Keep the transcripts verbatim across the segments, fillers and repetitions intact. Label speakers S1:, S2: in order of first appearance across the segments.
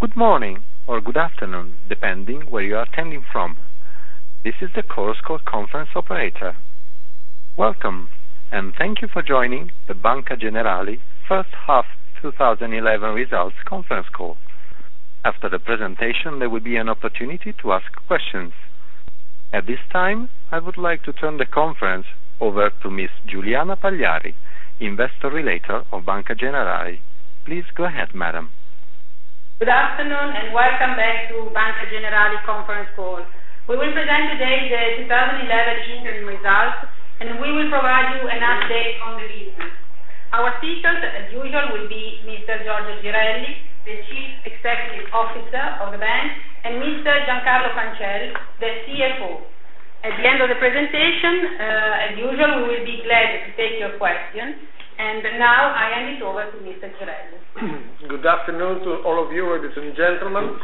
S1: Good morning or good afternoon, depending where you are attending from. This is the Chorus Call conference operator. Welcome, and thank you for joining the Banca Generali first half twenty eleven results conference call. After the presentation, there will be an opportunity to ask questions. At this time, I would like to turn the conference over to Miss Giuliana Pagliari, Investor Relator of Banca Generali. Please go ahead, madam.
S2: Good afternoon and welcome back to Banca Generali conference call. We will present today the twenty eleven interim results and we will provide you an update on the business. Our speakers, as usual, will be Mister Giorgio Girelli, the Chief Executive Officer of the bank, and Mister Giancarlo Pancel, the C F O. At the end of the presentation, uh, as usual, we will be glad to take your questions. And now I hand it over to Mister Girelli.
S3: Good afternoon to all of you, ladies and gentlemen.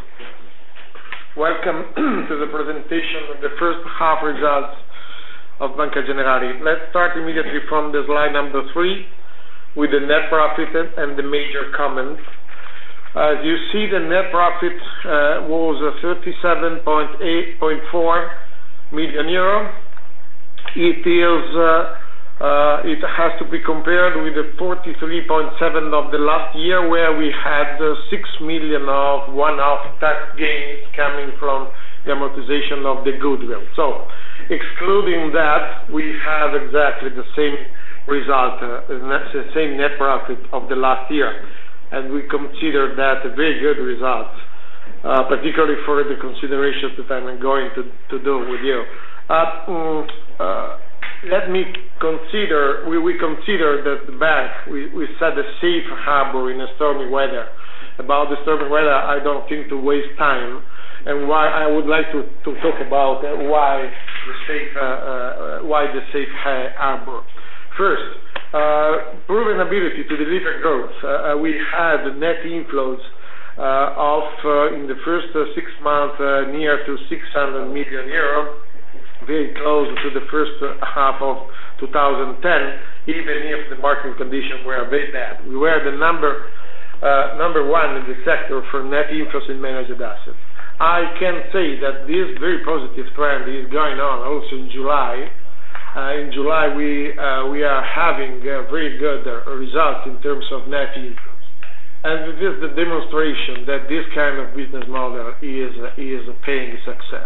S3: Welcome to the presentation of the first half results of Banca Generali. Let's start immediately from the slide number three with the net profit and the major comments. As you see, the net profit uh, was thirty-seven point four million euro. It is uh, Uh, it has to be compared with the forty-three point seven of the last year, where we had uh, six million of one-off tax gains coming from the amortization of the goodwill. So, excluding that, we have exactly the same result, uh, the same net profit of the last year, and we consider that a very good result, uh, particularly for the considerations that I'm going to, to do with you. Uh, mm, uh, Let me consider, we, we consider that the bank, we, we set a safe harbor in a stormy weather. About the stormy weather, I don't think to waste time, and why I would like to, to talk about uh, why the safe, uh, uh, why the safe harbor. First, uh, proven ability to deliver growth. Uh, we had net inflows uh, of, uh, in the first uh, six months, uh, near to six hundred million euro. Very close to the first half of two thousand ten, even if the market conditions were very bad. We were the number uh, number one in the sector for net inflows in managed assets. I can say that this very positive trend is going on also in July. Uh, in July, we uh, we are having uh, very good uh, results in terms of net inflows, and it is the demonstration that this kind of business model is uh, is paying success.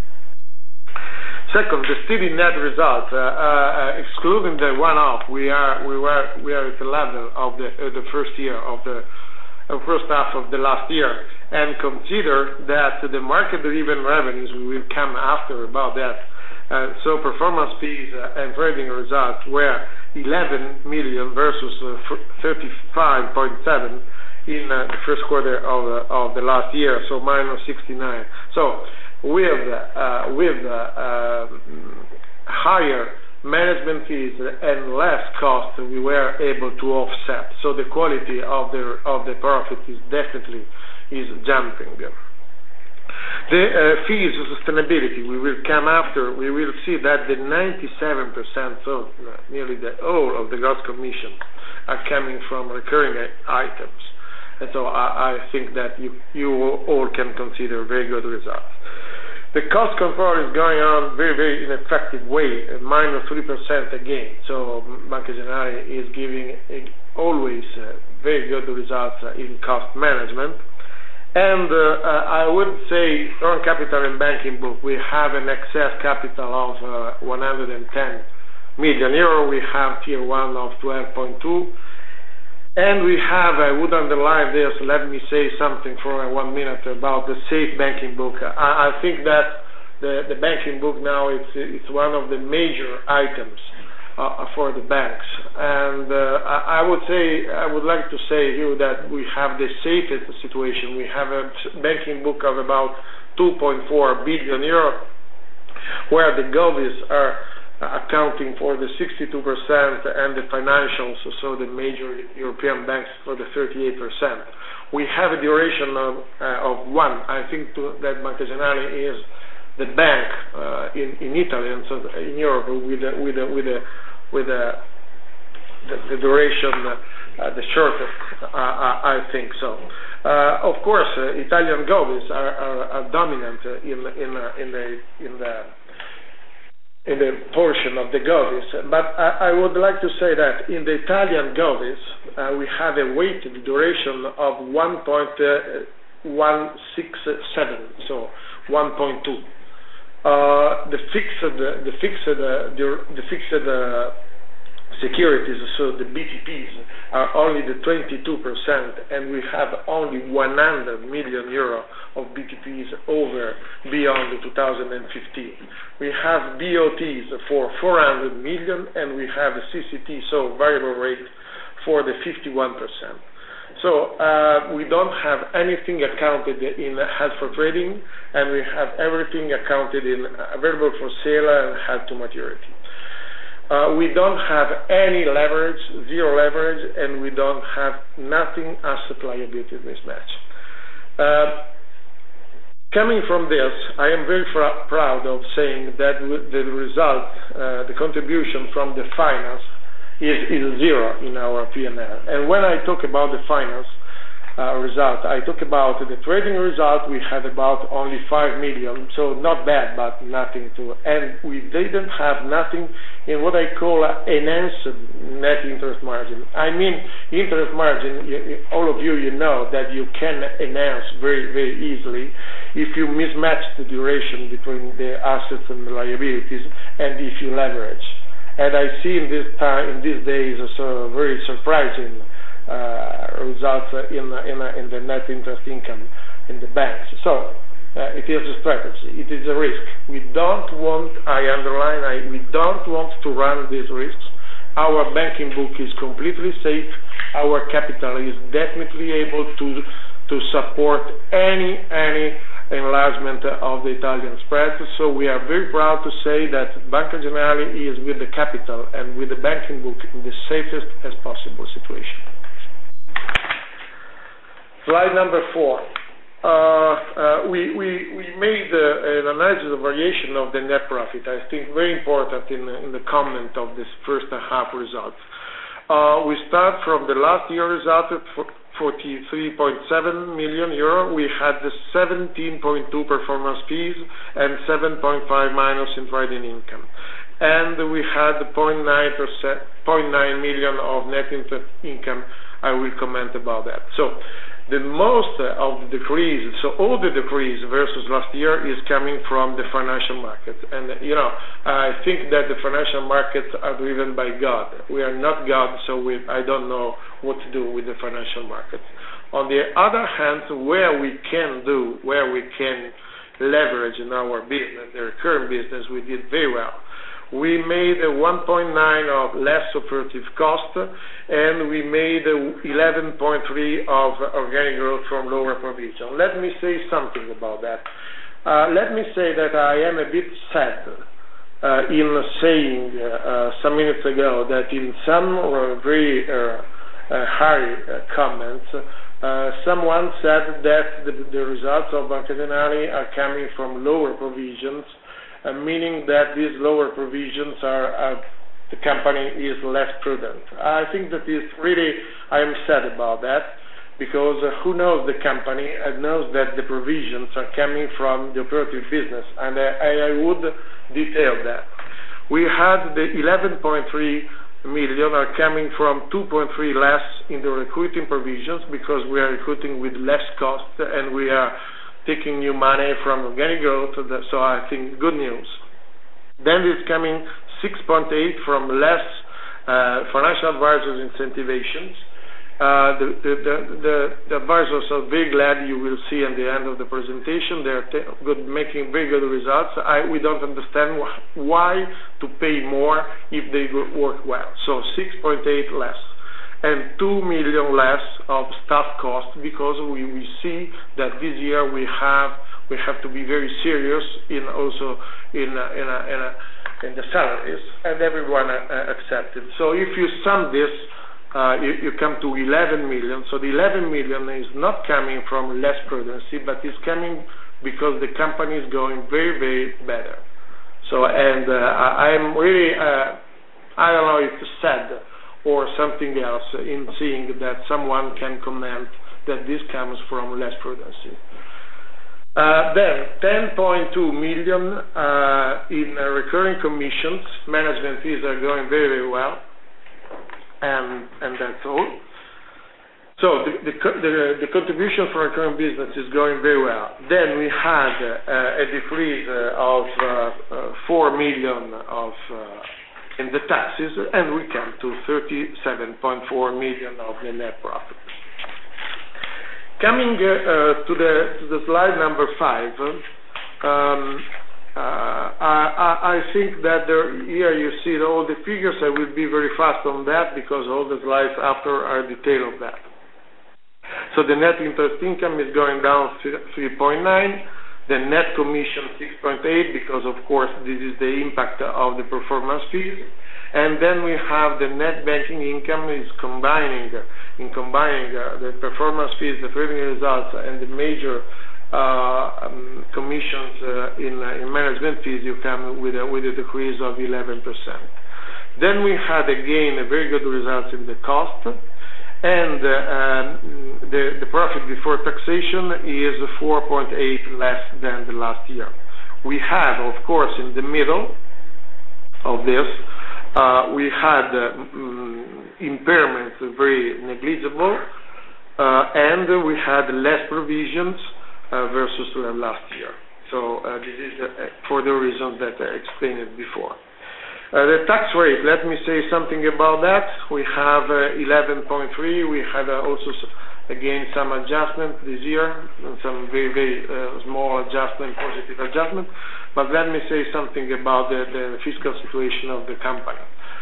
S3: Second, the steady net result, uh, uh, excluding the one-off, we are we were we are at the level of the uh, the first year of the uh, first half of the last year, and consider that the market-driven revenues we will come after about that. Uh, so performance fees uh, and trading results were eleven million versus uh, thirty-five point seven in uh, the first quarter of uh, of the last year, so minus sixty-nine. So. With uh, with uh, uh, higher management fees and less cost, we were able to offset. So the quality of the of the profit is definitely is jumping. The uh, fees sustainability we will come after. We will see that the ninety-seven percent, so nearly the whole of the gross commission, are coming from recurring items. And so I, I think that you you all can consider very good results. The cost control is going on very, very in an effective way, minus three percent again. So Banca Generali is giving a, always uh, very good results uh, in cost management. And uh, uh, I would say on capital and banking book, we have an excess capital of uh, one hundred ten million euro. We have tier one of twelve point two. And we have, I would underline this, let me say something for one minute about the safe banking book. I, I think that the, the banking book now it's, it's one of the major items uh, for the banks. And uh, I, I would say, I would like to say here that we have the safest situation. We have a banking book of about two point four billion euro, where the govies are accounting for the sixty-two percent and the financials, so the major European banks for the thirty-eight percent. We have a duration of, uh, of one. I think to, that Banca Generali is the bank uh, in, in Italy and so in Europe with a, with a, with a, with a, the, the duration uh, the shortest. Uh, I, I think so. Uh, of course, uh, Italian govies are, are, are dominant in in uh, in the in the in the portion of the govies. But I, I would like to say that in the Italian govies, uh, we have a weighted duration of one point one six seven, so one point two. Uh, the fixed, the fixed, uh, the, the fixed uh, securities, so the B T Ps, are only the twenty-two percent, and we have only one hundred million euro of B T Ps over beyond two thousand fifteen. We have B O Ts for four hundred million, and we have a C C T, so variable rate, for the fifty-one percent. So uh, we don't have anything accounted in held for trading, and we have everything accounted in available for sale and held to maturity. Uh, we don't have any leverage, zero leverage, and we don't have nothing asset liability mismatch. Uh, coming from this, I am very fr- proud of saying that the result, uh, the contribution from the finance is, is zero in our P and L. And when I talk about the finance uh, result, I talk about the trading result. We had about only five million, so not bad, but nothing to. And we didn't have nothing in what I call enhanced net interest margin. I mean, interest margin, you, you, all of you, you know that you can enhance very, very easily if you mismatch the duration between the assets and the liabilities, and if you leverage. And I see in this time, in these days, so very surprising uh, results in in, in the net interest income in the banks. So uh, it is a strategy. It is a risk. We don't want. I underline. I, we don't want to run these risks. Our banking book is completely safe. Our capital is definitely able to to support any any. enlargement of the Italian spread. So we are very proud to say that Banca Generali is with the capital and with the banking book in the safest as possible situation. Slide number four. Uh, uh, we, we, we made uh, an analysis of variation of the net profit. I think very important in, in the comment of this first half results. Uh, we start from the last year result at forty-three point seven million euro. We had the seventeen point two performance fees and seven point five minus in trading income. And we had zero point nine million of net interest income. I will comment about that. So the most of the decrease, so all the decrease versus last year is coming from the financial markets. And, you know, I think that the financial markets are driven by God. We are not God, so we, I don't know what to do with the financial markets. On the other hand, where we can do, where we can leverage in our business, the recurring business, we did very well. We made a one point nine of less operative cost, and we made eleven point three of organic growth from lower provision. Let me say something about that. Uh, let me say that I am a bit sad uh, in saying uh, some minutes ago that in some uh, very uh, uh, high uh, comments, uh, someone said that the, the results of Banca Generali are coming from lower provisions, Uh, meaning that these lower provisions are, uh, the company is less prudent. I think that is really, I am sad about that, because uh, who knows the company and knows that the provisions are coming from the operative business, and I, I would detail that. We had the eleven point three million are coming from two point three less in the recruiting provisions, because we are recruiting with less cost, and we are taking new money from organic growth, so I think good news. Then it's coming six point eight from less uh, financial advisors incentivations. Uh, the, the, the, the, the advisors are very glad, you will see at the end of the presentation. They're t- good, making very good results. I, we don't understand wh- why to pay more if they work well. So six point eight less. And two million less of staff cost, because we, we see that this year we have we have to be very serious in also in a, in a, in, a, in the salaries, and everyone uh, accepted. So if you sum this, uh, you, you come to eleven million. So the eleven million is not coming from less prudency, but is coming because the company is going very very better. So and uh, I, I'm really uh, I don't know if it's sad or something else in seeing that someone can comment that this comes from less prudency. Uh, then ten point two million uh, in uh, recurring commissions. Management fees are going very, very well, and and that's all. So the the, the, the contribution for recurring business is going very well. Then we had uh, a decrease uh, of uh, uh, four million of uh, in the taxes, and we come to thirty-seven point four million of the net profit. Coming uh, uh, to the to the slide number five, um, uh, I, I think that there, here you see all the figures. I will be very fast on that because all the slides after are detail of that. So the net interest income is going down three point nine, the net commission six point eight because of course this is the impact of the performance fees. And then we have the net banking income is combining, in combining uh, the performance fees, the revenue results, and the major uh, um, commissions uh, in, uh, in management fees, you come with a, with a decrease of eleven percent. Then we had again a very good results in the cost, and uh, um, the, the profit before taxation is four point eight less than the last year. We have, of course, in the middle of this, Uh, we had uh, um, impairments very negligible, uh, and uh, we had less provisions uh, versus uh, last year. So uh, this is uh, for the reasons that I explained before. Uh, the tax rate, let me say something about that. We have uh, eleven point three. We had uh, also, again, some adjustment this year, and some very, very uh, small adjustment, positive adjustment. But let me say something about the, the fiscal situation of the company.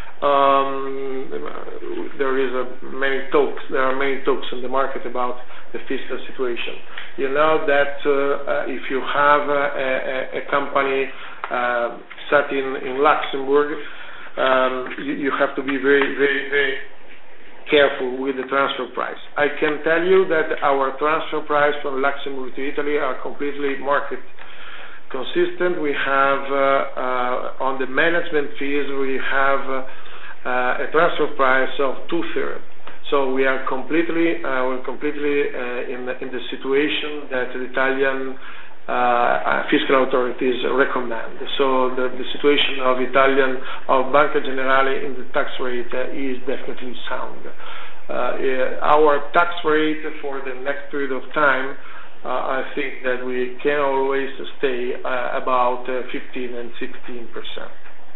S3: Um, there is a many talks. There are many talks in the market about the fiscal situation. You know that uh, uh, if you have a, a, a company uh, set in, in Luxembourg, um, you, you have to be very, very, very careful with the transfer price. I can tell you that our transfer price from Luxembourg to Italy are completely market consistent. We have uh, uh, on the management fees we have uh, uh, a transfer price of two thirds. So we are completely uh, we're completely uh, in the, in the situation that the Italian uh, fiscal authorities recommend. So the, the situation of Italian of Banca Generali in the tax rate uh, is definitely sound. Uh, our tax rate for the next period of time, Uh, I think that we can always stay uh, about uh, fifteen and sixteen percent.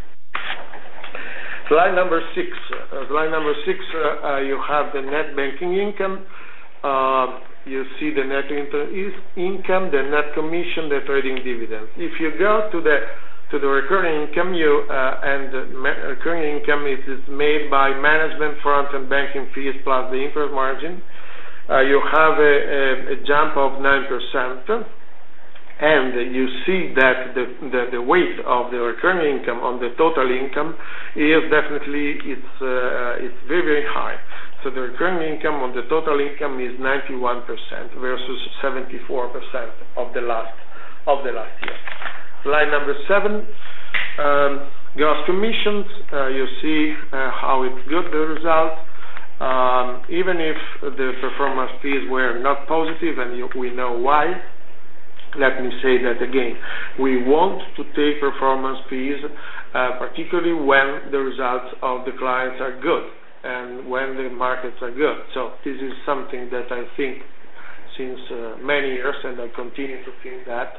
S3: Slide number six. Uh, slide number six. Uh, uh, you have the net banking income. Uh, you see the net inter- income, the net commission, the trading dividends. If you go to the to the recurring income, you uh, and the ma- recurring income is, is made by management, front, and banking fees plus the interest margin. Uh, you have a, a, a jump of nine percent, and you see that the, the, the weight of the recurring income on the total income is definitely it's uh, it's very, very high. So the recurring income on the total income is ninety-one percent versus seventy-four percent of the last of the last year. Slide number seven, um, gross commissions. Uh, you see uh, how it's good, the result. Um, even if the performance fees were not positive, and you, we know why, let me say that again. We want to take performance fees, uh, particularly when the results of the clients are good and when the markets are good. So this is something that I think since uh, many years, and I continue to think that.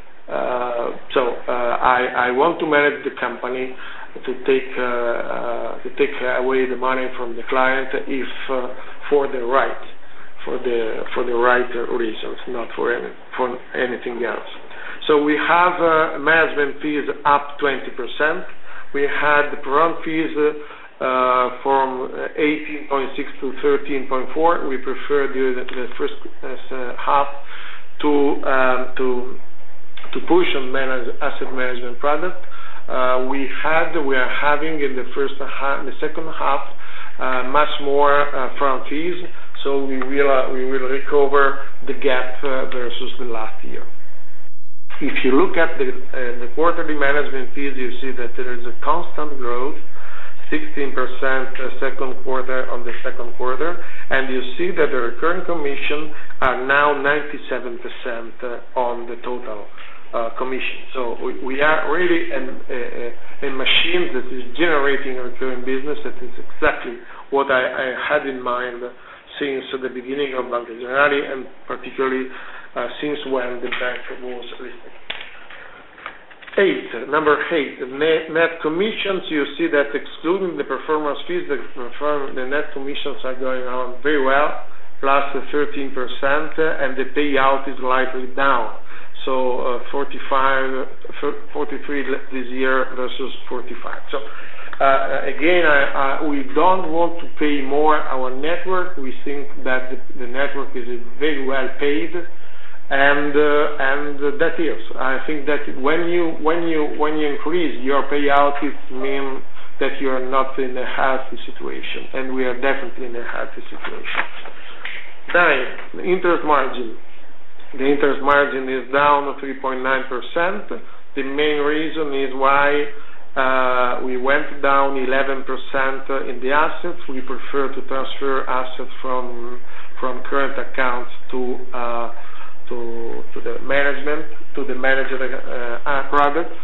S3: Uh, so uh, I, I want to manage the company to take uh, uh, to take away the money from the client if uh, for the right for the for the right reasons, not for any for anything else. So we have uh, management fees up twenty percent. We had the front fees uh, uh, from eighteen point six to thirteen point four. We prefer the, the first uh, half to um, to to push on manage, asset management product. Uh, we had, we are having in the first half, the second half, uh, much more uh, front fees. So we will uh, we will recover the gap uh, versus the last year. If you look at the uh, the quarterly management fees, you see that there is a constant growth sixteen percent second quarter on the second quarter, and you see that the recurring commission are now ninety-seven percent on the total uh, commission. So we, we are really an, a, a machine that is generating a recurring business. That is exactly what I, I had in mind since the beginning of Banca Generali, and particularly uh, since when the bank was listed. Eight, number eight, net, net commissions. You see that excluding the performance fees, the, perform, the net commissions are going on very well, plus thirteen percent, and the payout is slightly down. So uh, forty-five, forty-three this year versus forty-five. So uh, again, I, I, we don't want to pay more our network. We think that the, the network is very well paid. And uh, and uh, that is, I think that when you when you when you increase your payout, it means that you are not in a healthy situation, and we are definitely in a healthy situation. Nine, the interest margin. The interest margin is down three point nine percent. The main reason is why uh, we went down eleven percent in the assets. We prefer to transfer assets from from current accounts to uh, To, to the management, to the managed uh, products.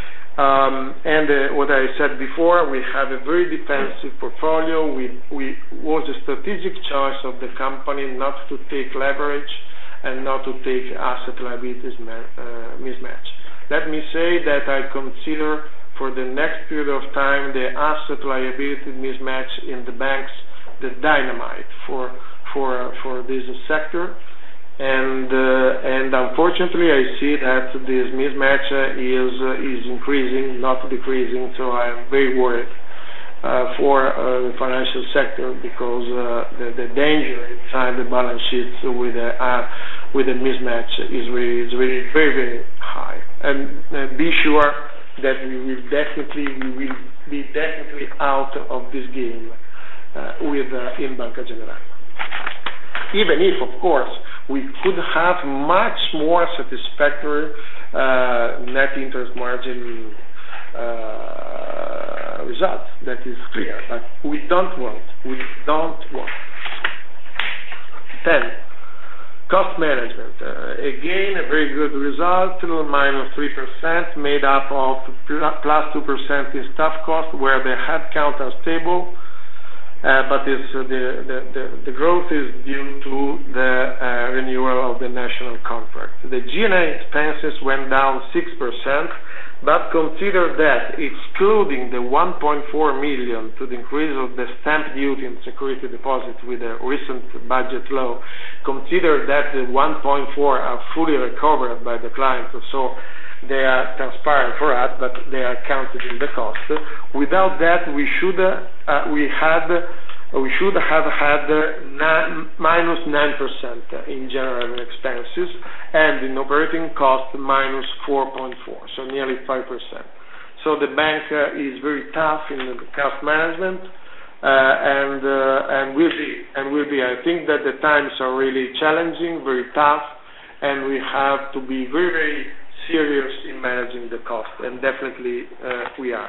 S3: Um, and uh, what I said before, we have a very defensive portfolio. We, we was a strategic choice of the company not to take leverage and not to take asset liabilities ma- uh, mismatch. Let me say that I consider for the next period of time the asset liability mismatch in the banks the dynamite for for for this sector. And uh, and unfortunately, I see that this mismatch uh, is uh, is increasing, not decreasing. So I am very worried uh, for uh, the financial sector, because uh, the, the danger inside the balance sheets with a uh, with a mismatch is really is really very very high. And uh, be sure that we will definitely we will be definitely out of this game uh, with uh, in Banca Generali. Even if, of course, we could have much more satisfactory uh, net interest margin uh, results. That is clear, but we don't want. We don't want. Ten, cost management. Uh, again, a very good result, minus three percent, made up of plus two percent in staff cost, where the headcount are stable. Uh, but it's, uh, the, the, the, the growth is due to the uh, renewal of the national contract. The G and A expenses went down six percent, but consider that excluding the one point four million to the increase of the stamp duty and security deposit with the recent budget law, consider that the one point four are fully recovered by the client, so they are transparent for us, but they are counted in the cost. Without that, we should uh, uh, we had uh, we should have had uh, nine, minus nine percent in general expenses, and in operating cost minus four point four, so nearly five percent. So the bank uh, is very tough in the cost management, uh, and uh, and will be and will be. I think that the times are really challenging, very tough, and we have to be very very serious in managing the cost, and definitely uh, we are.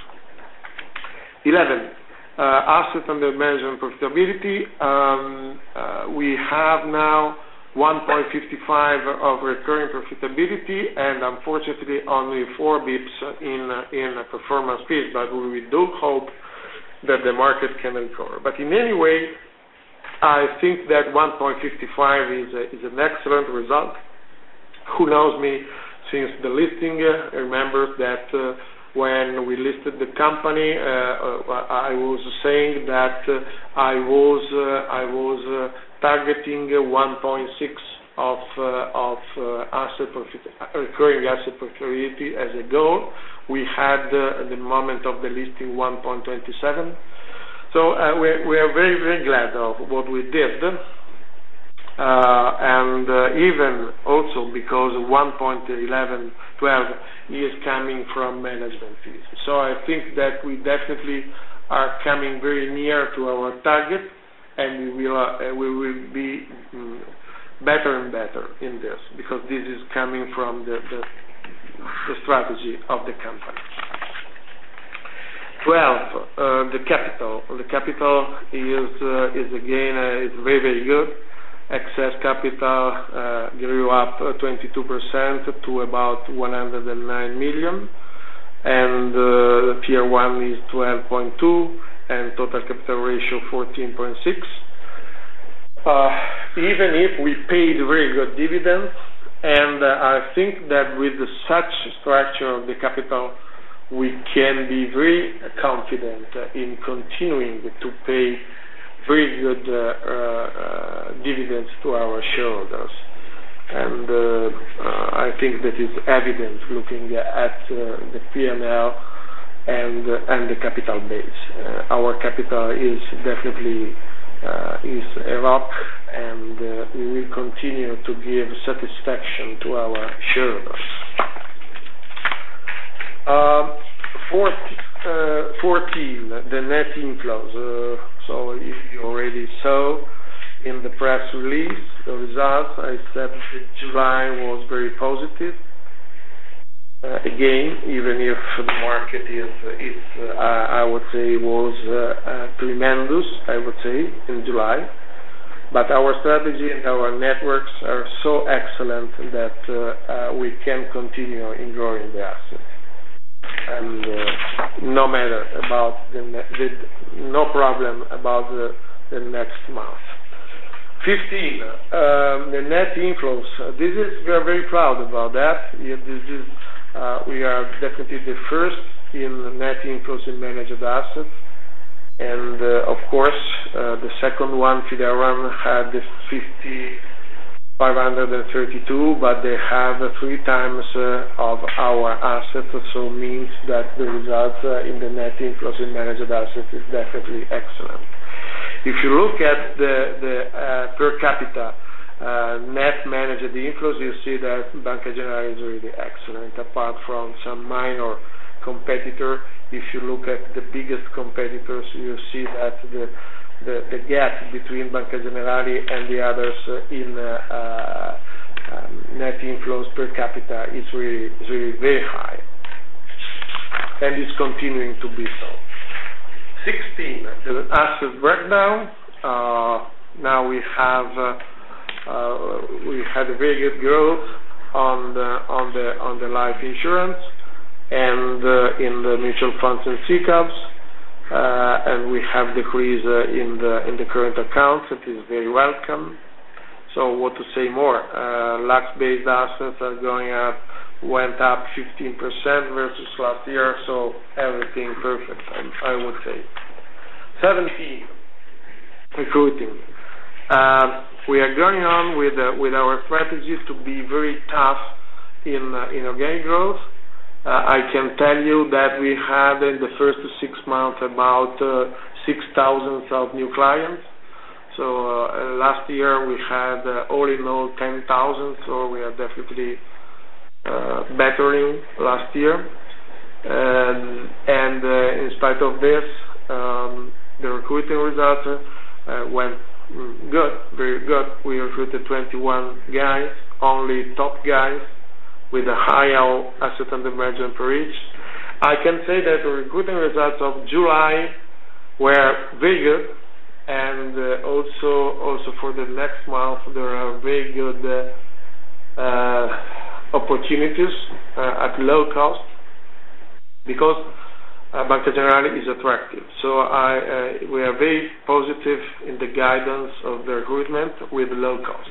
S3: eleven, uh, asset under management profitability. Um, uh, we have now one point five five of recurring profitability, and unfortunately only four bips in uh, in performance fees, but we do hope that the market can recover. But in any way, I think that one point five five is, a, is an excellent result. Who knows me since the listing, uh, remember that uh, when we listed the company, uh, uh, I was saying that uh, I was uh, I was uh, targeting one point six of uh, of uh, asset profit, recurring asset profitability as a goal. We had uh, at the moment of the listing one point two seven. So uh, we we are very very glad of what we did. Uh, and uh, even also because one point one one one two is coming from management fees. So I think that we definitely are coming very near to our target, and we will uh, we will be um, better and better in this, because this is coming from the, the, the strategy of the company. twelve, uh, the capital. The capital is uh, is again uh, is very very good. Excess capital uh, grew up uh, twenty-two percent to about one hundred nine million, and uh, Tier one is twelve point two, and total capital ratio fourteen point six. Uh, even if we paid very good dividends, and uh, I think that with the such structure of the capital, we can be very confident uh, in continuing to pay very good uh, uh, dividends to our shareholders. And uh, uh, I think that is evident looking at uh, the P and L and, uh, and the capital base. Uh, our capital is definitely uh, is a rock, and uh, we will continue to give satisfaction to our shareholders. Um, fourteen, the net inflows. Uh, so if you already saw in the press release the results, I said that July was very positive. Uh, again, even if the market is, is uh, I would say, was uh, uh, tremendous, I would say, in July. But our strategy and our networks are so excellent that uh, uh, we can continue in growing the assets. And uh, no matter about the, the no problem about the, the next month. fifteen, um, the net inflows. Uh, this is we are very proud about that. Yeah, this is uh, we are definitely the first in net inflows in managed assets, and uh, of course uh, the second one, Fideuram, had the fifty. five hundred thirty-two, but they have uh, three times uh, of our assets, so means that the results uh, in the net inflows in managed assets is definitely excellent. If you look at the, the uh, per capita uh, net managed inflows, you see that Banca Generali is really excellent, apart from some minor competitor. If you look at the biggest competitors, you see that the The, the gap between Banca Generali and the others uh, in uh, uh, um, net inflows per capita is really, is really very high, and is continuing to be so. sixteen, the asset breakdown. Uh, now we have uh, uh, we had a very good growth on the on the on the life insurance and uh, in the mutual funds and S I C A Vs. Uh, and we have decrease uh, in the in the current accounts. It is very welcome. So what to say more? Uh, Lux-based assets are going up, went up fifteen percent versus last year. So everything perfect, I, I would say. seventeen, recruiting. Uh, we are going on with uh, with our strategy to be very tough in uh, in organic growth. Uh, I can tell you that we had in the first six months about uh, six thousand of new clients. So uh, last year we had uh, all in all ten thousand, so we are definitely uh, bettering last year. And, and uh, in spite of this, um, the recruiting results uh, went good, very good. We recruited twenty-one guys, only top guys, with a higher asset under management per each. I can say that the recruiting results of July were very good, and uh, also also for the next month there are very good uh, uh, opportunities uh, at low cost, because uh, Banca Generali is attractive. So I, uh, we are very positive in the guidance of the recruitment with low cost.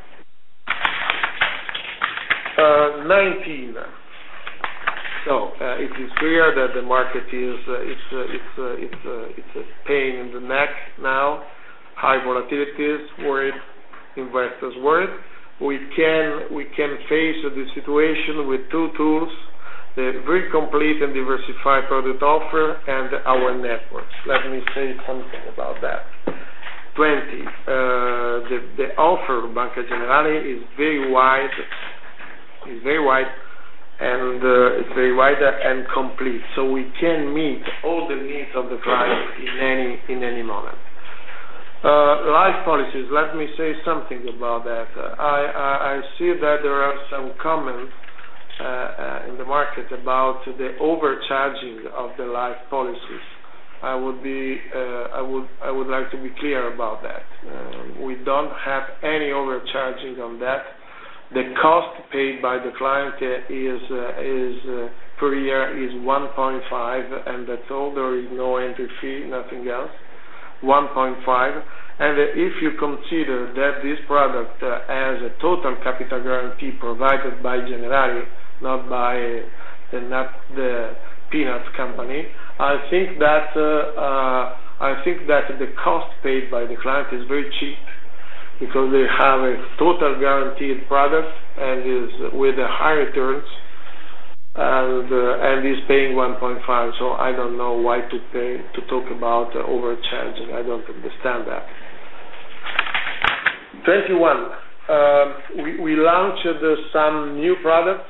S3: Uh, nineteen. So uh, it is clear that the market is uh, it's uh, it's uh, it's uh, it's a pain in the neck now. High volatilities, worried investors worried. We can we can face uh, the situation with two tools: the very complete and diversified product offer and our networks. Let me say something about that. twenty. Uh, the the offer of Banca Generali is very wide. Is very wide, and uh, it's very wide and complete, so we can meet all the needs of the client in any in any moment. Uh, life policies. Let me say something about that. Uh, I, I I see that there are some comments uh, in the market about the overcharging of the life policies. I would be, uh, I would, I would like to be clear about that. Uh, we don't have any overcharging on that. The cost paid by the client is uh, is uh, per year is one point five, and that's all. There is no entry fee, nothing else. one point five, and uh, if you consider that this product uh, has a total capital guarantee provided by Generali, not by uh, not the peanuts company, I think that uh, uh, I think that the cost paid by the client is very cheap, because they have a total guaranteed product and is with a high returns, and uh, and is paying one point five. So I don't know why to pay to talk about uh, overcharging. I don't understand that. twenty-one. Uh, we we launched uh, some new products.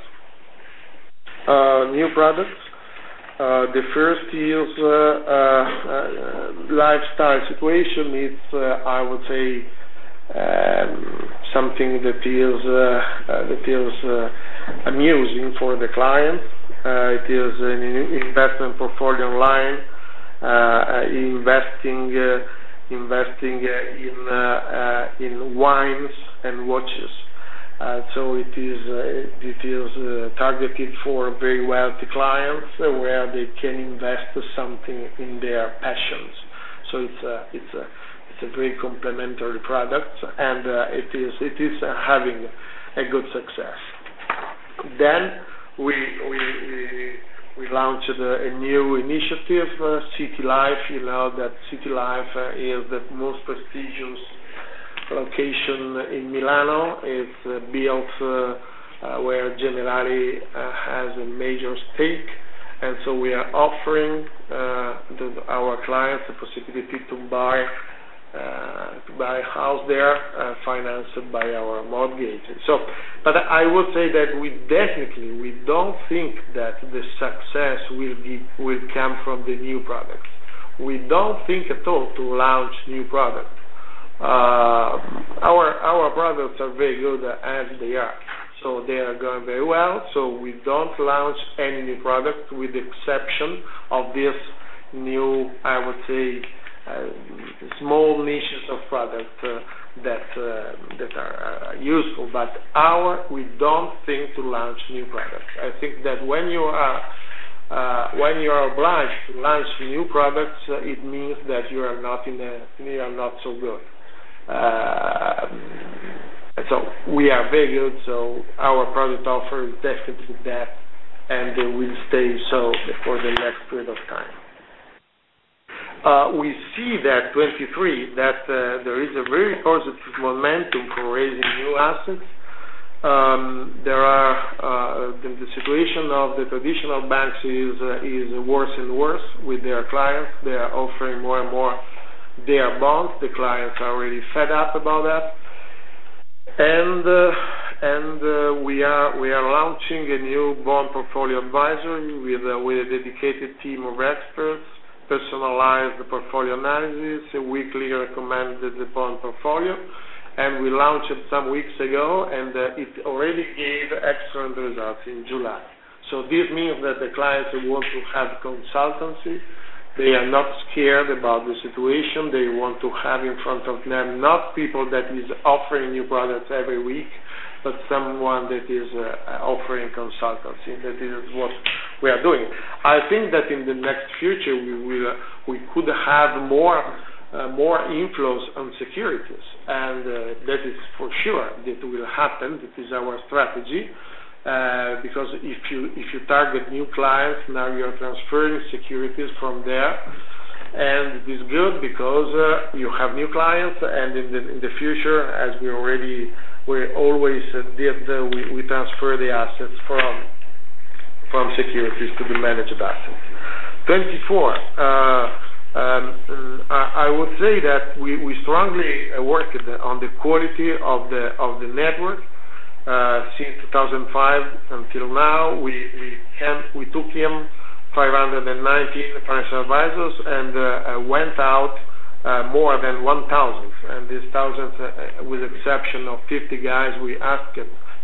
S3: Uh, new products. Uh, the first is uh, uh, uh, lifestyle situation. It's uh, I would say. Um, something that is uh, uh, that is uh, amusing for the client. Uh, it is an investment portfolio online, uh, investing uh, investing uh, in uh, uh, in wines and watches. Uh, so it is uh, it is uh, targeted for very wealthy clients, uh, where they can invest something in their passions. So it's a it's a It's a very complementary product, and uh, it is it is uh, having a good success. Then we we we, we launched a, a new initiative, uh, City Life. You know that City Life uh, is the most prestigious location in Milano. It's uh, built uh, uh, where Generali uh, has a major stake, and so we are offering uh, the, our clients the possibility to buy. Uh, to buy a house there, uh, financed by our mortgage. So, but I would say that we definitely we don't think that the success will be will come from the new products. We don't think at all to launch new products. Uh, our our products are very good as they are, so they are going very well. So we don't launch any new product, with the exception of this new, I would say. Uh, small niches of products uh, that uh, that are uh, useful, but our we don't think to launch new products. I think that when you are uh, when you are obliged to launch new products, uh, it means that you are not in a you are not so good. Uh, so we are very good. So our product offer is definitely that, and uh, will stay so for the next period of time. Uh, we see that twenty-three that uh, there is a very positive momentum for raising new assets. Um, there are uh, the, the situation of the traditional banks is uh, is worse and worse with their clients. They are offering more and more their bonds. The clients are really fed up about that, and uh, and uh, we are we are launching a new bond portfolio advisory with uh, with a dedicated team of experts. Personalized the portfolio analysis, weekly recommended the bond portfolio, and we launched it some weeks ago, and uh, it already gave excellent results in July. So this means that the clients who want to have consultancy, they are not scared about the situation. They want to have in front of them not people that is offering new products every week, but someone that is uh, offering consultancy. That is what we are doing. I think that in the next future we will uh, we could have more uh, more inflows on securities, and uh, that is for sure that will happen. That is our strategy, uh, because if you if you target new clients, now you are transferring securities from there. And it is good because uh, you have new clients, and in the in the future, as we already we always uh, did, uh, we, we transfer the assets from from securities to the managed assets. twenty-four. Uh, um, I, I would say that we, we strongly worked on the quality of the of the network uh, since two thousand five until now. We we can we took in five hundred nineteen financial advisors, and uh, uh, went out uh, more than one thousand. And these thousands, uh, with the exception of fifty guys, we asked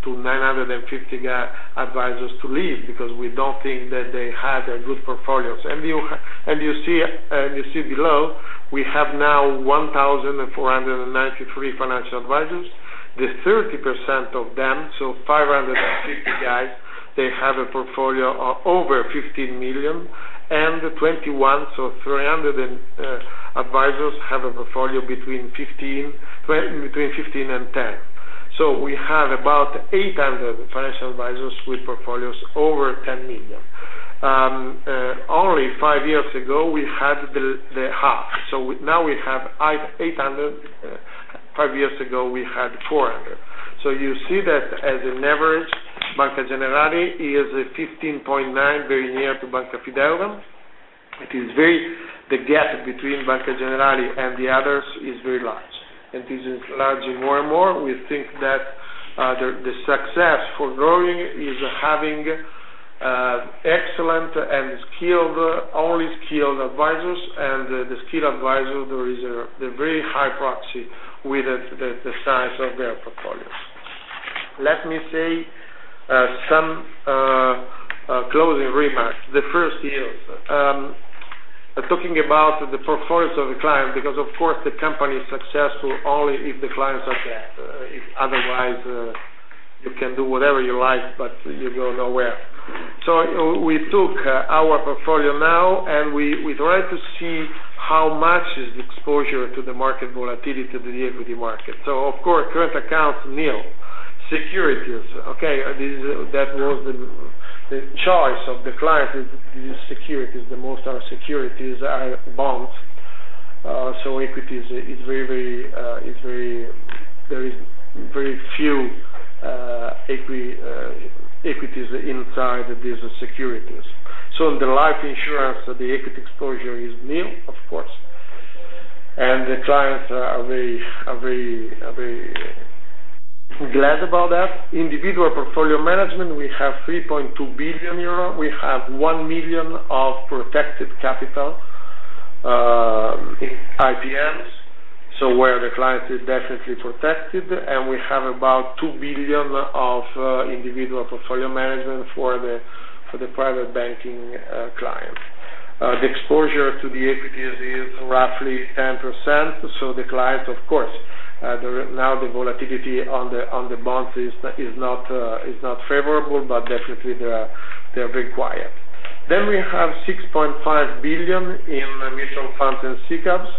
S3: to nine hundred fifty advisors to leave because we don't think that they had uh, good portfolios. And you and you see uh, you see below we have now one thousand four hundred ninety-three financial advisors. The thirty percent of them, so five hundred fifty guys, they have a portfolio of over fifteen million, and twenty-one, so three hundred uh, advisors have a portfolio between fifteen, twenty, between fifteen and ten. So we have about eight hundred financial advisors with portfolios over ten million. Um, uh, only five years ago we had the, the half. So we, now we have eight hundred. Uh, five years ago we had four hundred. So you see that as an average, Banca Generali is a fifteen point nine, very near to Banca Fideuram. It is very, the gap between Banca Generali and the others is very large. And this is enlarging more and more. We think that uh, the, the success for growing is having uh, excellent and skilled, uh, only skilled advisors, and uh, the skilled advisor, there is a the very high proxy with the, the, the size of their portfolios. Let me say uh, some uh, uh, closing remarks. The first is um, uh, talking about the portfolios of the client, because of course the company is successful only if the clients are there. Uh, if otherwise, uh, you can do whatever you like, but you go nowhere. So uh, we took uh, our portfolio now, and we, we tried to see how much is the exposure to the market volatility to the equity market. So of course, current accounts nil. Securities, okay, uh, this is, uh, that was the, the choice of the client. Is, is securities. The most are securities are bonds. Uh, so equities is very, very, uh, is very. There is very few uh, equi, uh, equities inside these securities. So in the life insurance, uh, the equity exposure is nil, of course, and the clients uh, are very, are very, are very glad about that. Individual portfolio management, we have three point two billion euro. We have one million of protected capital uh, in I P Ms, so where the client is definitely protected, and we have about two billion of uh, individual portfolio management for the for the private banking uh, client. Uh, the exposure to the equities is roughly ten percent, so the client, of course, Uh, the, now the volatility on the on the bonds is is not uh, is not favorable, but definitely they are they are very quiet. Then we have six point five billion in uh, mutual funds and S I C A Vs.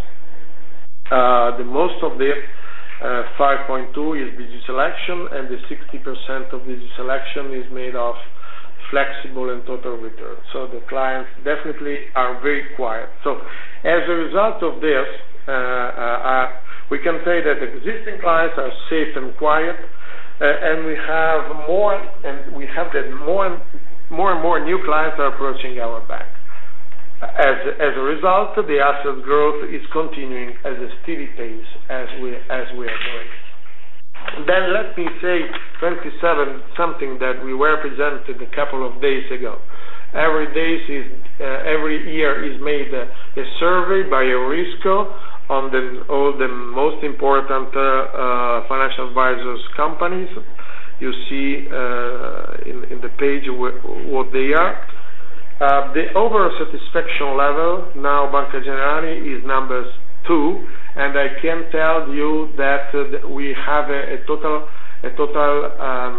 S3: Uh, the most of the uh, five point two is B G Selection, and the sixty percent of B G Selection is made of flexible and total return. So the clients definitely are very quiet. So as a result of this, uh, uh, uh, we can say that existing clients are safe and quiet, uh, and we have more, and we have that more and more and more new clients are approaching our bank. As as a result, the asset growth is continuing at a steady pace as we as we are doing. Then let me say twenty-seven, something that we were presented a couple of days ago. Every day is uh, every year is made a, a survey by Eurisco on the, all the most important uh, uh, financial advisors companies. You see uh, in, in the page wh what they are. Uh, the overall satisfaction level, now Banca Generali is number two, and I can tell you that uh, we have a, a total, a total um,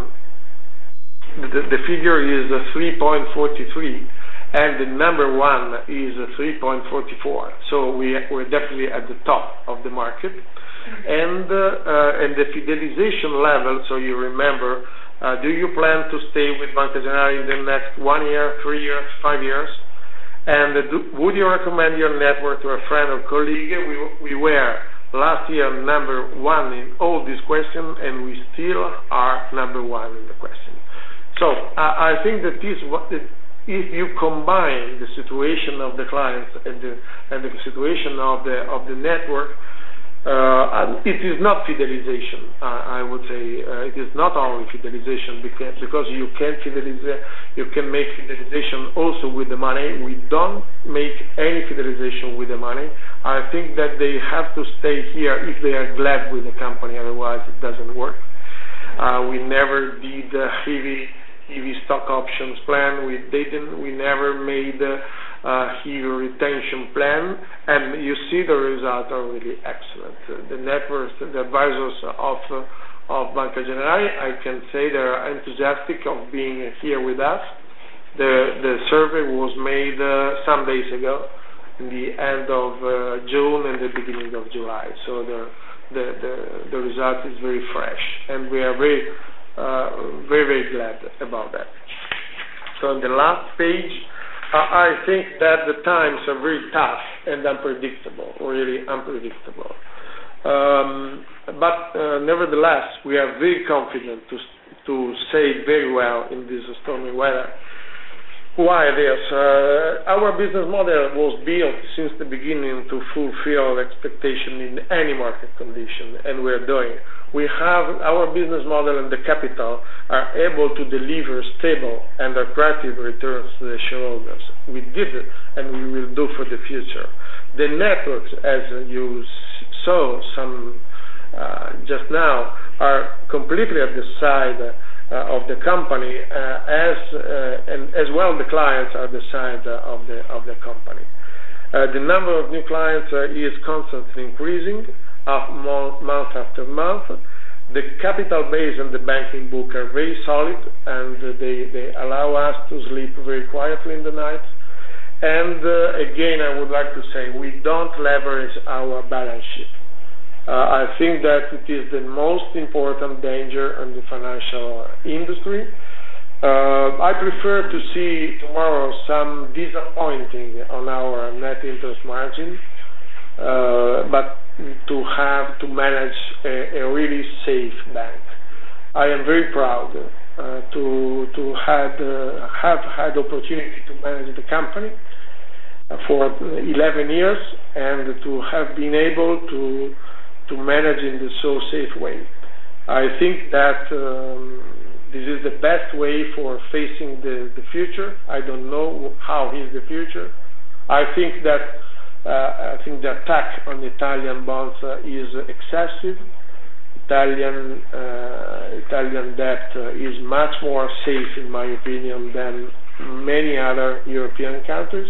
S3: the, the figure is uh, three point four three. And the number one is three point four four. So we, we're definitely at the top of the market. And, uh, uh, and the fidelization level, so you remember, uh, do you plan to stay with Banca Generali in the next one year, three years, five years? And uh, do, would you recommend your network to a friend or colleague? We, we were last year number one in all these questions, and we still are number one in the question. So uh, I think that this what the, if you combine the situation of the clients and the and the situation of the of the network, uh, it is not fidelization. Uh, I would say uh, it is not only fidelization because because you can fidelize, you can make fidelization also with the money. We don't make any fidelization with the money. I think that they have to stay here if they are glad with the company. Otherwise, it doesn't work. Uh, we never did a heavy, heavy stock options plan. We didn't. We never made a, a heavy retention plan. And you see the results are really excellent. Uh, the networks, the advisors of uh, of Banca Generali, I can say they are enthusiastic of being here with us. The the survey was made uh, some days ago, in the end of uh, June and the beginning of July. So the the the, the result is very fresh, and we are very uh, very very glad about that. So on the last page, uh, I think that the times are very tough and unpredictable, really unpredictable. Um, but uh, nevertheless, we are very confident to to say very well in this stormy weather. Why this? Uh, our business model was built since the beginning to fulfill expectation in any market condition, and we are doing. We have our business model and the capital are able to deliver stable and attractive returns to the shareholders. We did it, and we will do for the future. The networks, as you saw some uh, just now, are completely at the side Uh, of the company, uh, as uh, and as well the clients are the side uh, of the of the company. Uh, the number of new clients uh, is constantly increasing, uh, month, month after month. The capital base and the banking book are very solid, and uh, they they allow us to sleep very quietly in the night. And uh, again, I would like to say we don't leverage our balance sheet. Uh, I think that it is the most important danger in the financial industry. Uh, I prefer to see tomorrow some disappointing on our net interest margin, uh, but to have to manage a, a really safe bank. I am very proud uh, to to had, uh, have had opportunity to manage the company for eleven years and to have been able to to manage in the so safe way. I think that um, this is the best way for facing the, the future. I don't know how is the future. I think that uh, I think the attack on Italian bonds uh, is excessive. Italian uh, Italian debt uh, is much more safe, in my opinion, than many other European countries.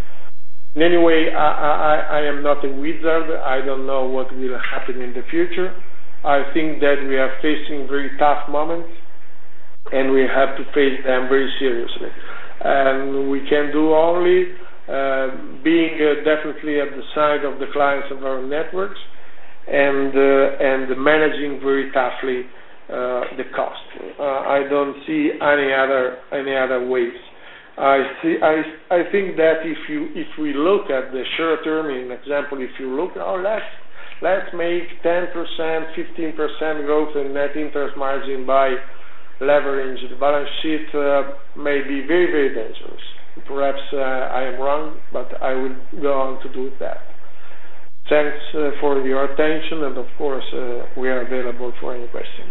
S3: Anyway, I, I, I am not a wizard. I don't know what will happen in the future. I think that we are facing very tough moments, and we have to face them very seriously. And we can do only uh, being uh, definitely at the side of the clients of our networks, and uh, and managing very toughly uh, the cost. Uh, I don't see any other any other ways. I see. I I think that if you if we look at the short term, in example, if you look, oh, let's let's make ten percent, fifteen percent growth in net interest margin by leveraging the balance sheet, uh, may be very very dangerous. Perhaps uh, I am wrong, but I will go on to do that. Thanks uh, for your attention, and of course uh, we are available for any question.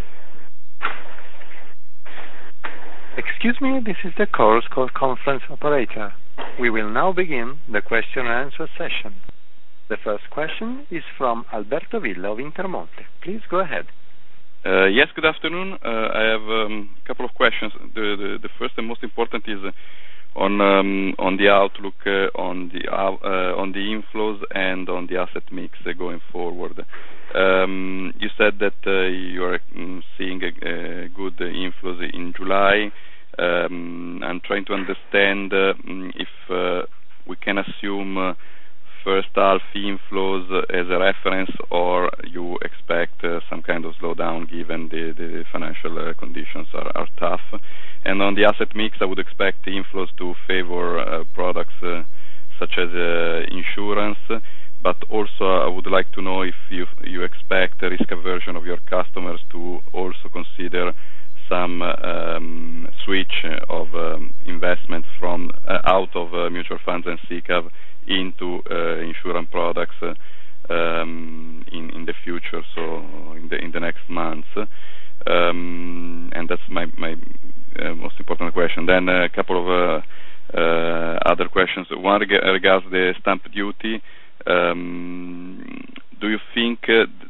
S1: Excuse me, this is the Chorus Call conference operator. We will now begin the question and answer session. The first question is from Alberto Villa of Intermonte. Please go ahead.
S4: Uh, yes, good afternoon. Uh, I have um, a couple of questions. The, the, the first and most important is on um, on the outlook, uh, on the uh, on the inflows and on the asset mix uh, going forward. Um, you said that uh, you are um, seeing a, a good inflows in July. Um, I'm trying to understand uh, if uh, we can assume uh, first half inflows as a reference, or you expect uh, some kind of slowdown given the, the financial uh, conditions are, are tough. And on the asset mix, I would expect inflows to favor uh, products uh, such as uh, insurance. But also, I would like to know if you you expect a risk aversion of your customers to also consider some um, switch of um, investments from uh, out of uh, mutual funds and S I C A V into uh, insurance products uh, um, in in the future, so in the in the next months. Um, and that's my my uh, most important question. Then a couple of uh, uh, other questions. One reg- regards the stamp duty. Um, do you think uh,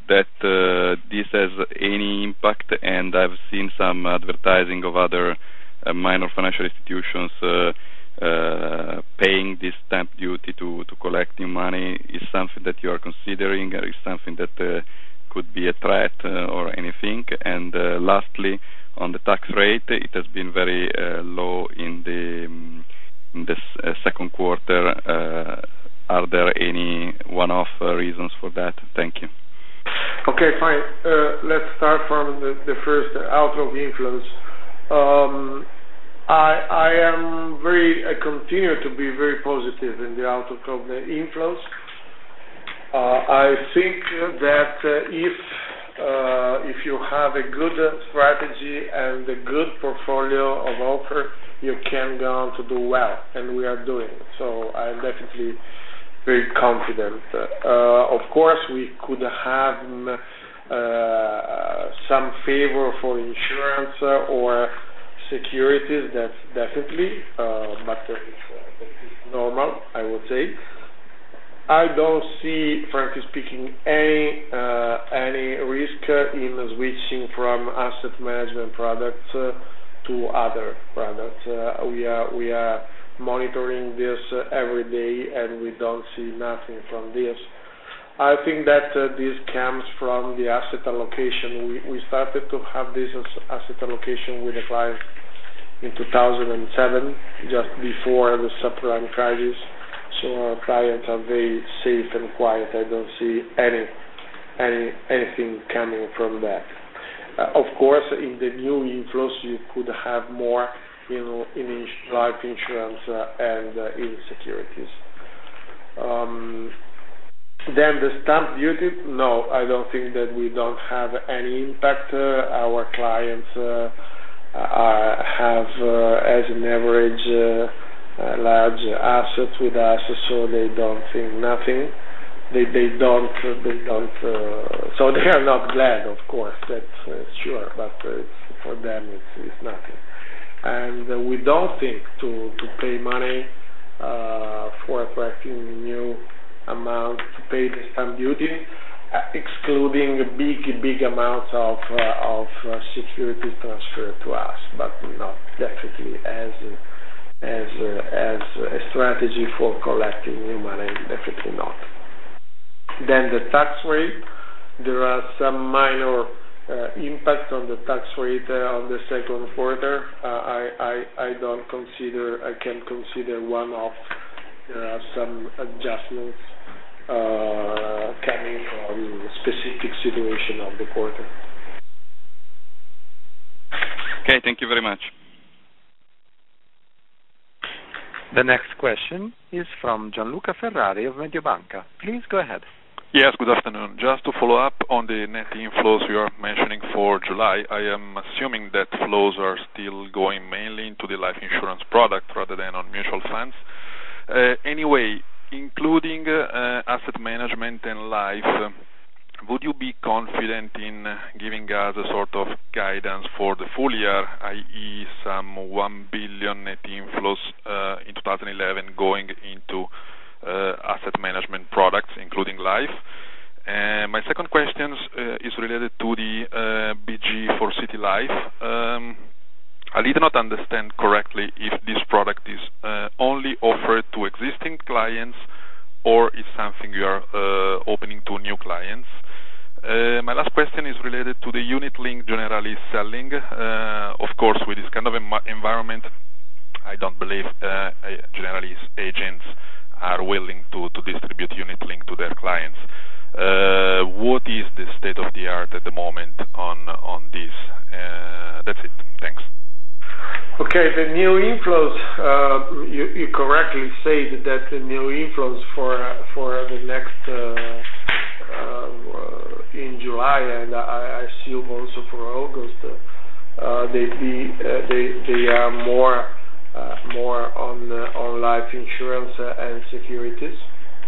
S4: that uh, this has any impact, and I've seen some advertising of other uh, minor financial institutions uh, uh, paying this stamp duty to, to collect new money. Is something that you are considering, or is something that uh, could be a threat uh, or anything? And uh, lastly, on the tax rate, it has been very uh, low in the um, in the uh, second quarter. Uh, are there any one-off uh, reasons for that? Thank you.
S3: Okay, fine. Uh, let's start from the, the first outlook inflows. Um, I, I am very, I continue to be very positive in the outlook of the inflows. Uh, I think that uh, if uh, if you have a good strategy and a good portfolio of offer, you can go on to do well, and we are doing it. So I'm definitely very confident. Uh, of course, we could have uh, some favor for insurance uh, or securities. That's definitely, uh, but it's, uh, it's normal, I would say. I don't see, frankly speaking, any uh, any risk in switching from asset management products uh, to other products. Uh, we are we are monitoring this uh, every day, and we don't see nothing from this. I think that uh, this comes from the asset allocation. We we started to have this as asset allocation with the clients in two thousand seven, just before the subprime crisis. So our clients are very safe and quiet. I don't see any any anything coming from that. Uh, of course, in the new inflows, you could have more in in life insurance uh, and uh, in securities. Um, then the stamp duty, no, I don't think that we don't have any impact. Uh, our clients uh, are, have, uh, as an average, uh, uh, large assets with us, so they don't think nothing. They they don't uh, they don't. Uh, so they are not glad, of course. That's uh, sure, but uh, it's, for them it's, it's nothing. And uh, we don't think to to pay money uh, for attracting new amount to pay the stamp duty, uh, excluding big big amounts of uh, of uh, securities transferred to us, but not definitely as uh, as uh, as a strategy for collecting new money. Definitely not. Then the tax rate, there are some minor uh, impact on the tax rate uh, on the second quarter. Uh, I, I I don't consider I can consider one-off. There are some adjustments uh, coming from specific situation of the quarter.
S4: Okay, thank you very much.
S1: The next question is from Gianluca Ferrari of Mediobanca. Please go ahead.
S5: Yes, good afternoon. Just to follow up on the net inflows you are mentioning for July, I am assuming that flows are still going mainly into the life insurance product rather than on mutual funds. Uh, anyway, including uh, asset management and life, uh, would you be confident in uh, giving us a sort of guidance for the full year, that is some one billion net inflows uh, in two thousand eleven going into uh, asset management products, including life? Uh, my second question uh, is related to the uh, B G for City Life. Um, I did not understand correctly if this product is uh, only offered to existing clients or is something you are uh, opening to new clients. Uh, my last question is related to the unit link Generali selling. Uh, of course, with this kind of em- environment, I don't believe uh, Generali's agents are willing to, to distribute unit link to their clients. Uh, what is the state of the art at the moment on on this? Uh, that's it. Thanks.
S3: Okay, the new inflows. Uh, you, you correctly said that the new inflows for uh, for the next uh, uh, in July, and I, I assume also for August, uh, they be uh, they they are more uh, more on uh, on life insurance uh, and securities.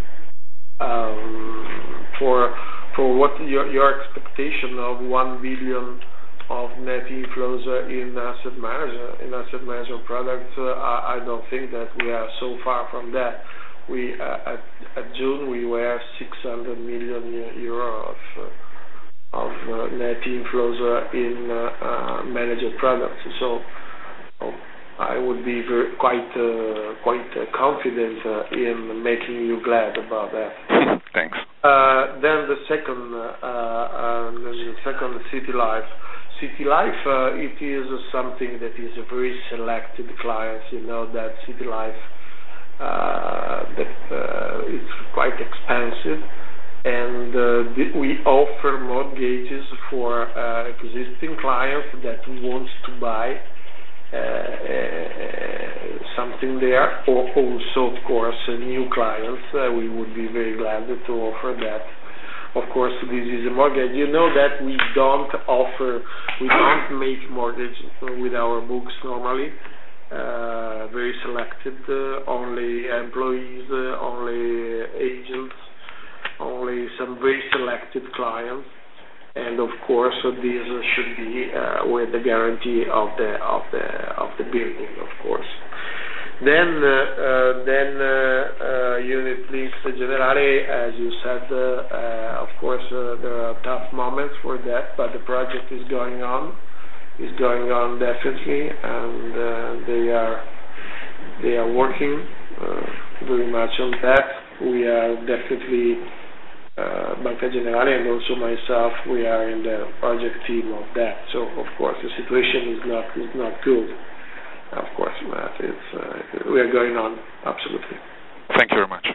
S3: Um, for for what your your expectation of one billion of net inflows uh, in asset manager in asset management products, uh, I, I don't think that we are so far from that. We uh, at, at June we were six hundred million euro of uh, of uh, net inflows uh, in uh, uh, managed products. So uh, I would be very, quite uh, quite uh, confident uh, in making you glad about that.
S5: Thanks.
S3: Uh, then the second, uh, uh, the second City Life. City Life, uh, it is something that is a very selected clients. You know that City Life uh, that uh, it's quite expensive, and uh, th- we offer mortgages for uh, existing clients that wants to buy uh, uh, something there, or also, of course, uh, new clients. Uh, we would be very glad to offer that. Of course, this is a mortgage. You know that we don't offer, we don't make mortgage with our books normally. Uh, very selected, uh, only employees, uh, only agents, only some very selected clients, and of course, uh, this uh, should be uh, with the guarantee of the of the of the building, of course. Then, uh, uh, then uh, uh, unit links Generali, as you said, uh, uh, of course, uh, there are tough moments for that, but the project is going on, is going on definitely, and uh, they are they are working uh, very much on that. We are definitely uh, Banca Generali, and also myself, we are in the project team of that. So, of course, the situation is not is not good. Of course, Matt, it's, uh, we are going on, absolutely.
S5: Thank you very much.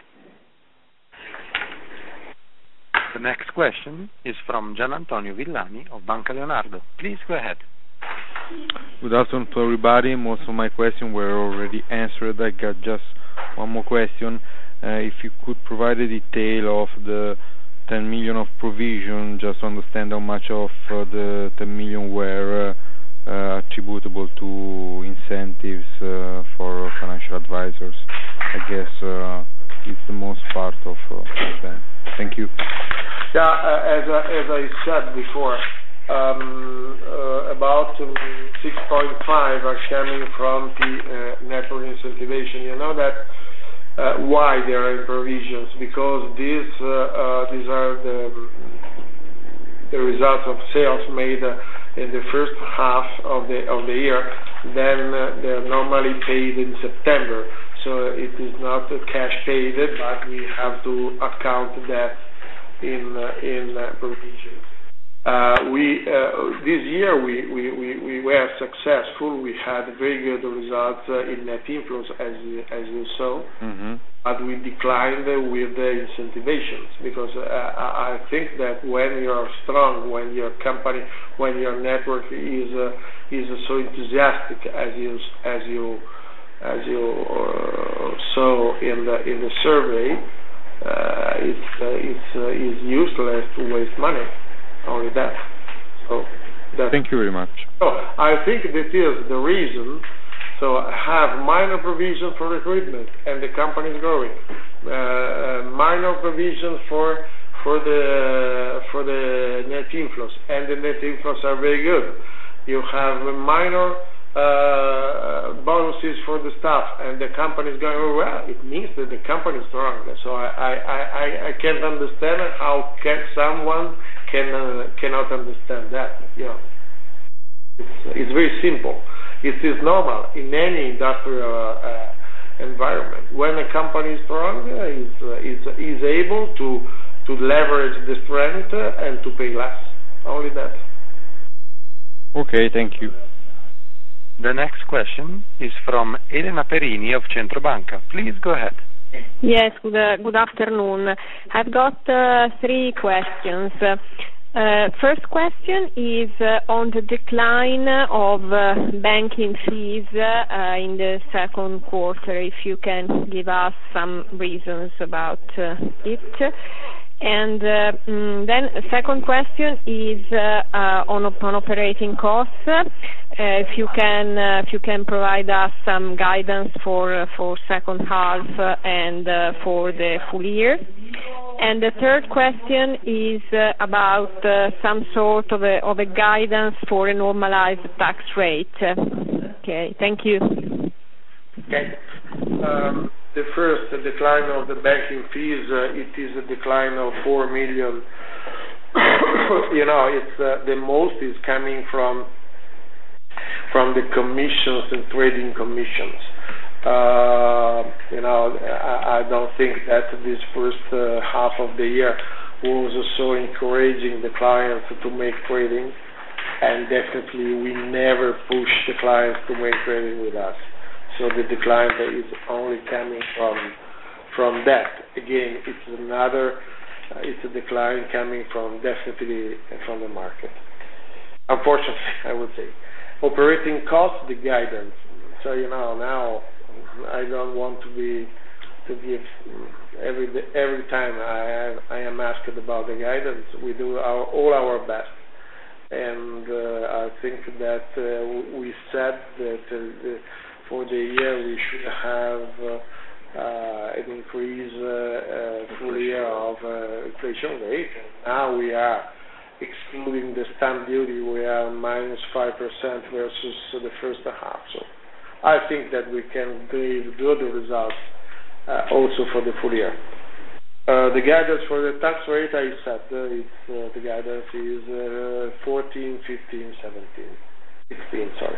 S1: The next question is from Gian Antonio Villani of Banca Leonardo. Please go ahead.
S6: Good afternoon to everybody. Most of my questions were already answered. I got just one more question. Uh, if you could provide a detail of the ten million of provision, just to understand how much of uh, the ten million were uh, Uh, attributable to incentives uh, for financial advisors. I guess uh, it's the most part of uh, that. Thank you.
S3: Yeah, uh, as, uh, as I said before, um, uh, about um, six point five are coming from the uh, network incentivation. You know that uh, why there are provisions, because these uh, uh, these are the the results of sales made uh, in the first half of the of the year. Then uh, they're normally paid in September, so it is not uh, cash paid, but we have to account that in uh, in uh, provisions. Uh, we uh, this year we, we, we, we were successful. We had very good results uh, in net inflows, as you, as you saw,
S6: mm-hmm.
S3: but we declined uh, with the incentivations, because uh, I think that when you're strong, when your company, when your network is uh, is uh, so enthusiastic as you as you as you uh, saw in the in the survey, uh, it's uh, it's uh, is useless to waste money. Only that. So that.
S6: Thank you very much.
S3: So I think that is the reason. So have minor provision for recruitment, and the company is growing. Uh, minor provision for for the for the net inflows, and the net inflows are very good. You have minor uh, bonuses for the staff, and the company is going very well. It means that the company is strong. So I I, I, I can't understand how can someone can uh, cannot understand that. You know, it's it's very simple. It is normal in any industrial uh, environment. When a company is strong, uh, is uh, is is able to to leverage the strength uh, and to pay less. Only that.
S6: Okay, thank you.
S1: The next question is from Elena Perini of Centrobanca. Please go ahead.
S7: Yes, good, uh, good afternoon. I've got uh, three questions. Uh, first question is uh, on the decline of uh, banking fees uh, in the second quarter, if you can give us some reasons about uh, it. And uh, mm, then second question is uh, uh, on, on operating costs. Uh, if you can, uh, if you can provide us some guidance for uh, for second half uh, and uh, for the full year. And the third question is uh, about uh, some sort of a, of a guidance for a normalized tax rate. Okay, thank you.
S3: Okay. Um, the first the decline of the banking fees, uh, it is a decline of four million you know, it's uh, the most is coming from from the commissions and trading commissions. Uh, you know, I, I don't think that this first uh, half of the year was so encouraging the clients to make trading, and definitely we never push the clients to make trading with us. So the decline is only coming from from that. Again, it's another, uh, it's a decline coming from definitely from the market. Unfortunately, I would say. Operating costs, the guidance. So, you know, now I don't want to be to give every every time I I am asked about the guidance. We do our all our best, and uh, I think that uh, we said that uh, for the year we should have uh, uh, an increase uh, uh, full year of uh, inflation rate. And now we are, excluding the stamp duty, we are minus five percent versus the first half. So I think that we can give good results uh, also for the full year. Uh, the guidance for the tax rate, I said, uh, it's, uh, the guidance is uh, fourteen, fifteen, seventeen, sixteen, sorry.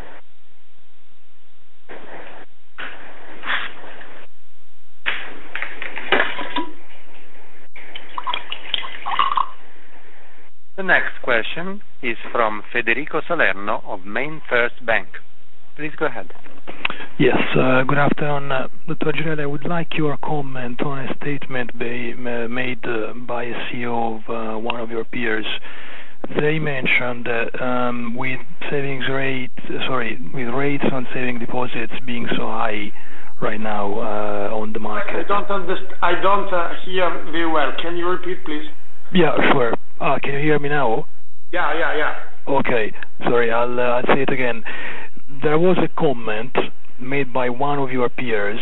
S1: The next question is from Federico Salerno of MainFirst Bank. Please go ahead.
S8: Yes, uh, good afternoon. Uh, Doctor Girelli, I would like your comment on a statement be, uh, made uh, by a C E O of uh, one of your peers. They mentioned that um, with savings rate, sorry, with rates on saving deposits being so high right now uh, on the market.
S3: I don't understand. I don't uh, hear very well. Can you repeat, please?
S8: Yeah, sure. Ah, can you hear me now?
S3: Yeah, yeah, yeah.
S8: Okay, sorry, I'll, uh, I'll say it again. There was a comment made by one of your peers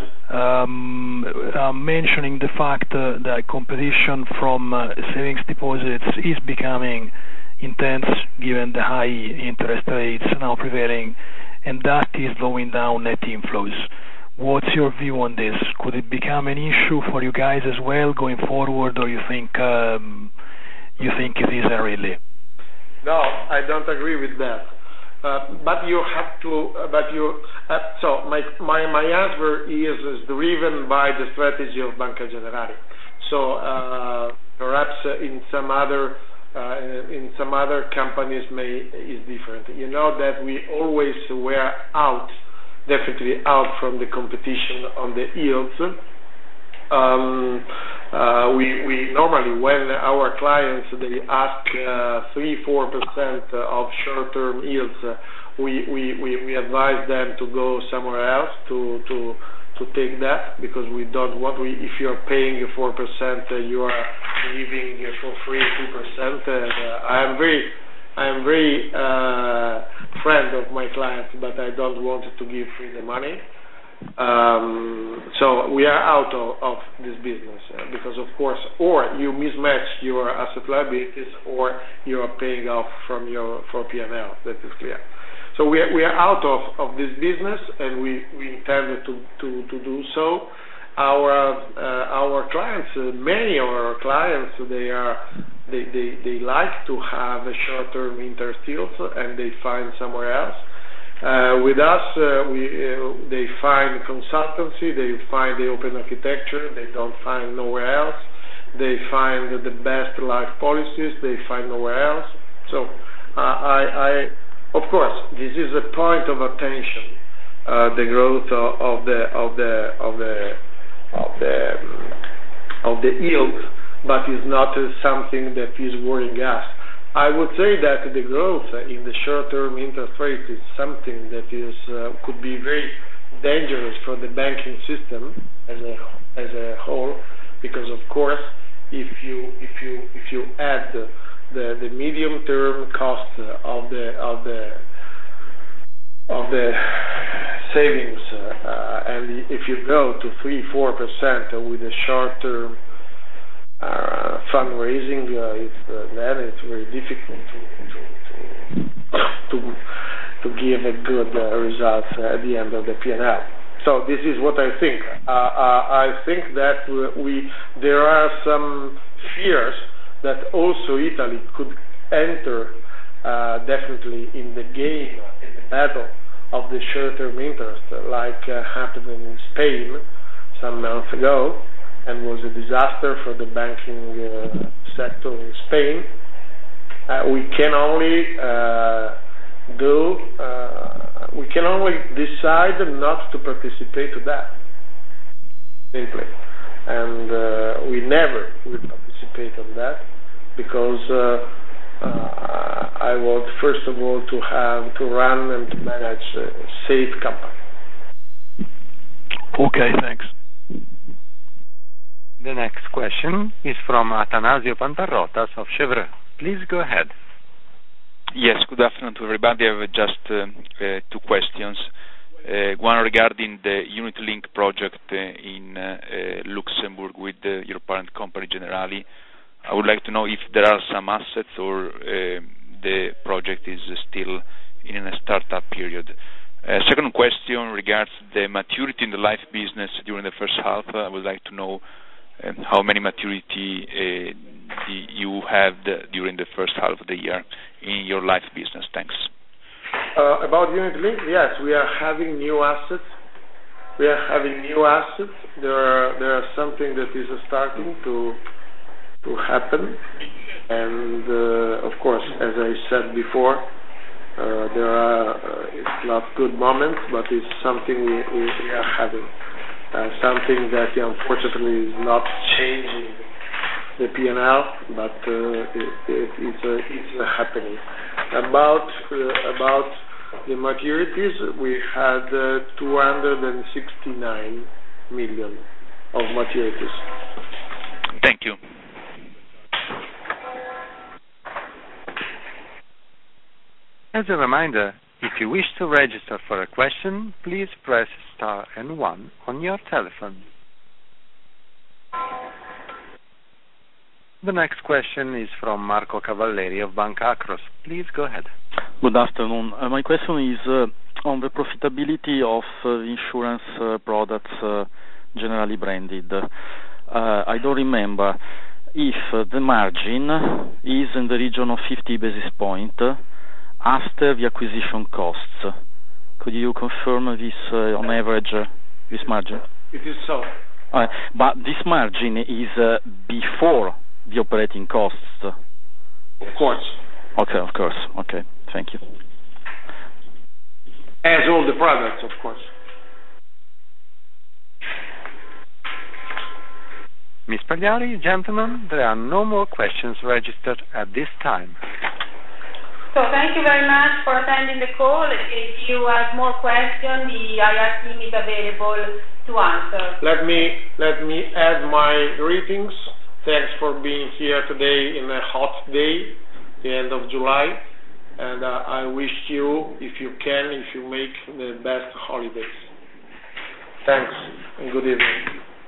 S8: um, uh, mentioning the fact uh, that competition from uh, savings deposits is becoming intense given the high interest rates now prevailing, and that is slowing down net inflows. What's your view on this? Could it become an issue for you guys as well going forward, or you think um, you think it isn't really?
S3: No, I don't agree with that. Uh, but you have to. Uh, but you. Uh, so my my my answer is, is driven by the strategy of Banca Generali. So uh, perhaps uh, in some other uh, in some other companies may is different. You know that we always were out, definitely out from the competition on the yields. Um, uh, we we normally, when our clients they ask uh, three four percent of short-term yields, uh, we, we we we advise them to go somewhere else to to to take that, because we don't want. We if you are paying four percent, uh, you are giving for free two percent. Uh, I am very I am very uh, friend of my clients, but I don't want to give free the money. Um, so we are out of, of this business uh, because, of course, or you mismatch your asset liabilities, or you are paying off from your for P and L. That is clear. So we are, we are out of, of this business, and we, we intended to, to, to do so. Our uh, our clients, uh, many of our clients, they are they, they, they like to have a short-term interest yields, and they find somewhere else. Uh, with us, uh, we, uh, they find consultancy, they find the open architecture, they don't find nowhere else. They find the best life policies, they find nowhere else. So, uh, I, I, of course, this is a point of attention, uh, the growth of, of the of the of the of the um, of the yield, but is not uh, something that is worrying us. I would say that the growth in the short-term interest rate is something that is uh, could be very dangerous for the banking system as a as a whole, because of course, if you if you if you add the the, the medium-term cost of the of the of the savings, uh, and if you go to three four percent with the short-term Uh, fundraising, uh, it's, uh, then it's very difficult to to to, to give a good uh, result uh, at the end of the P and L. So this is what I think. Uh, uh, I think that we there are some fears that also Italy could enter uh, definitely in the game, in the battle of the short-term interest, like uh, happened in Spain some months ago, and was a disaster for the banking uh, sector in Spain. Uh, we can only uh, do, uh, we can only decide not to participate to that, simply. And uh, we never will participate on that, because uh, uh, I want, first of all, to have, to run and to manage a safe company.
S8: Okay, thanks.
S1: The next question is from Atanasio Pantarotas of Cheuvreux. Please go ahead.
S9: Yes, good afternoon to everybody. I have just uh, uh, two questions. Uh, one regarding the Unit-Link project uh, in uh, uh, Luxembourg with uh, your parent company Generali. I would like to know if there are some assets or uh, the project is still in a startup period. Uh, second question regards the maturity in the life business during the first half. I would like to know um, how many maturity uh, you have the, during the first half of the year in your life business. Thanks.
S3: Uh, about Unit-Link, yes, we are having new assets. We are having new assets. There are there are something that is starting to to happen, and uh, of course, as I said before, uh, there are uh, it's not good moments, but it's something we, we, we are having. Uh, something that unfortunately is not changing the P and L, but uh, it, it, it's a, it's a happening. About uh, about the maturities, we had uh, two hundred sixty-nine million of maturities.
S9: Thank you.
S1: As a reminder, if you wish to register for a question, please press star and one on your telephone. The next question is from Marco Cavalleri of Banca Akros. Please go ahead.
S10: Good afternoon. Uh, my question is uh, on the profitability of uh, insurance uh, products uh, generally branded. Uh, I don't remember if uh, the margin is in the region of fifty basis points uh, after the acquisition costs. Could you confirm this uh, on average, uh, this margin?
S3: It is so.
S10: Uh, but this margin is uh, before the operating costs.
S3: Of course.
S10: Okay, of course. Okay, thank you.
S3: As all the products, of course.
S1: Miz Pagliari, gentlemen, there are no more questions registered at this time.
S2: So thank you very much for attending the call. If you have more questions, the I R team is available to answer.
S3: Let me let me add my greetings. Thanks for being here today in a hot day, the end of July, and uh, I wish you, if you can, if you make the best holidays. Thanks and good evening.